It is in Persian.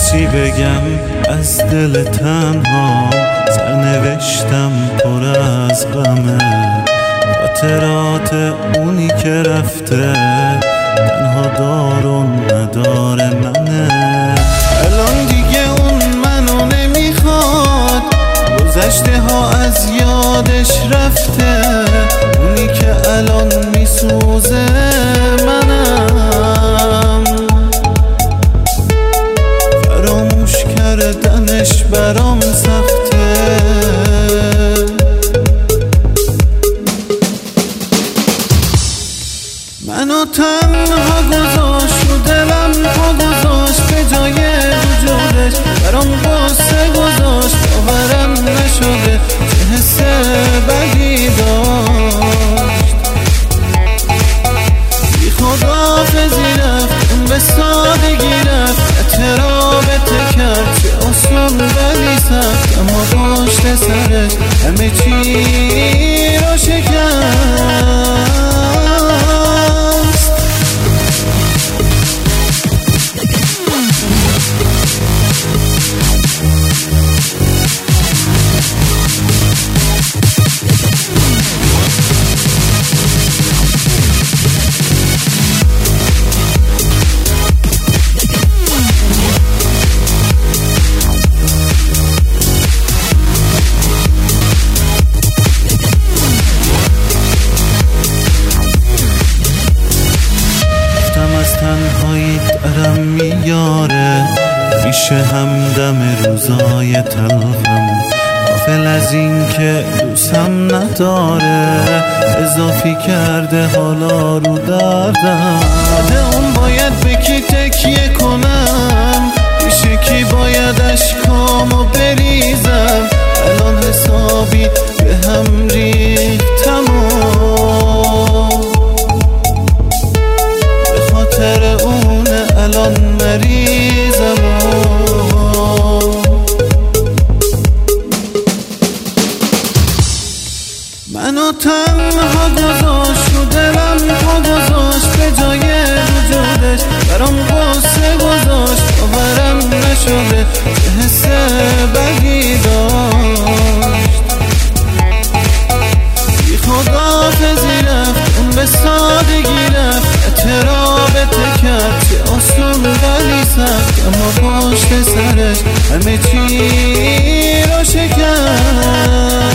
چی بگم از دل تنها، سرنوشتم پر از غمه، خاطرات اونی که رفته تنها دار و ندار منه. الان دیگه اون منو نمیخواد، گذشته ها از یادش رفته، اونی که الان میسوزه منم. فراموش کردنش برام سخته، منو تنها گذاشت و دلم پا گذاشت به جای وجودش، برام قصه گذاشت باورم نشده چه حس بدی داشت. بی خداحافظی رفت، اون به سادگی رفت، اعترابت کرد چه آسون ولی سخت، اما پشت سرش همه چی رو شکست. تنهایی درم میاره، میشه همدم روزای تلخم، غافل از این که دوستم نداره، اضافی کرده حالا رو دردم. اون باید به کی تکیه کنم، پیش کی باید اشکامو بریزم، الان حسابی به هم ریختم الان مریضم. منو تنها گذاشت و دلم پا گذاشت به جای وجودش، برام قصه گذاشت باورم نشده چه حس بدی داشت. بی خداحافظی رفت، اون به سادگی رفت، اعترابت کرد چه آسون ولی سخت، اما پشت سرش همه چی رو شکست.